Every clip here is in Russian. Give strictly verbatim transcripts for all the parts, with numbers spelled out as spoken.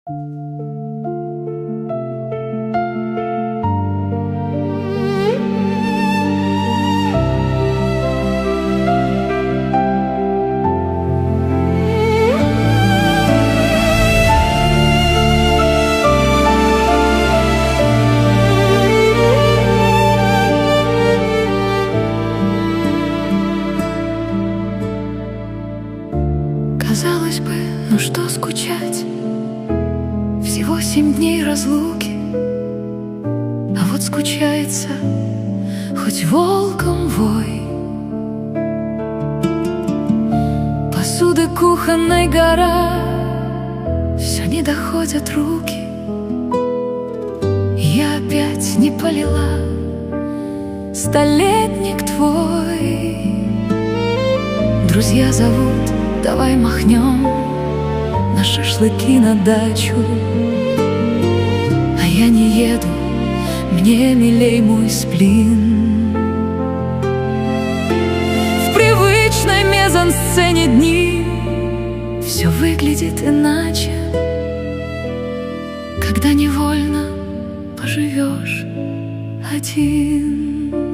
Казалось бы, ну что скучать, всего семь дней разлуки, а вот скучается хоть волком вой. Посуды кухонной гора, все не доходят руки. Я опять не полила столетник твой. Друзья зовут, давай махнем на шашлыки на дачу. А я не еду, мне милей мой сплин. В привычной мезансцене дни все выглядит иначе, когда невольно поживешь один.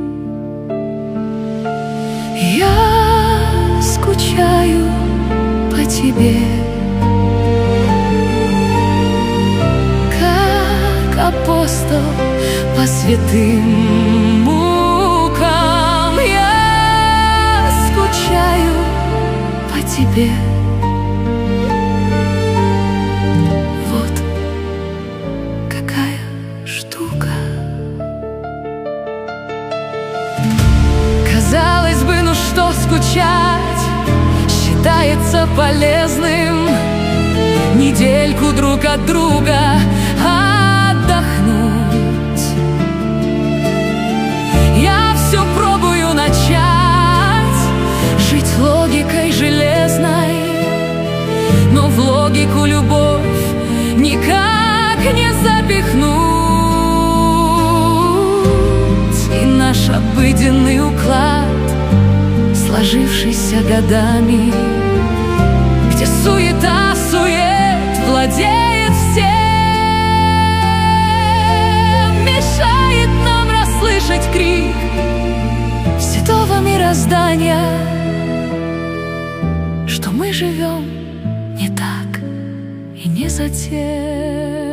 Я скучаю по тебе, как апостол по святым мукам. Я скучаю по тебе. Вот какая штука. Казалось бы, ну что скучать, считается полезным недельку друг от друга отдохнуть. Я все пробую начать жить логикой железной, но в логику любовь никак не запихнуть. И наш обыденный уклад, сложившийся годами, где суета сует владеет всем, мешает нам расслышать крик святого мироздания, что мы живем не так и не затем.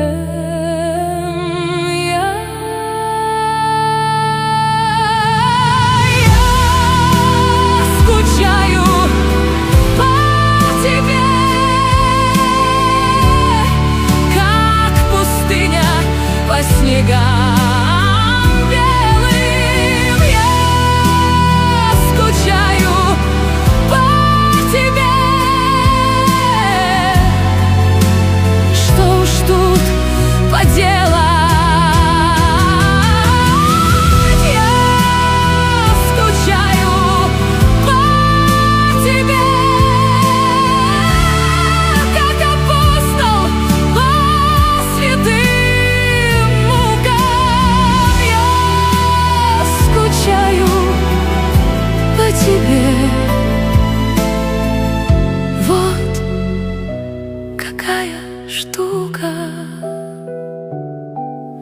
Снегам белым я скучаю по тебе. Что уж тут поделать, я скучаю по тебе, как апостол по святым. Вот какая штука.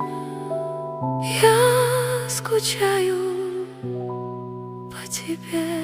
Я скучаю по тебе.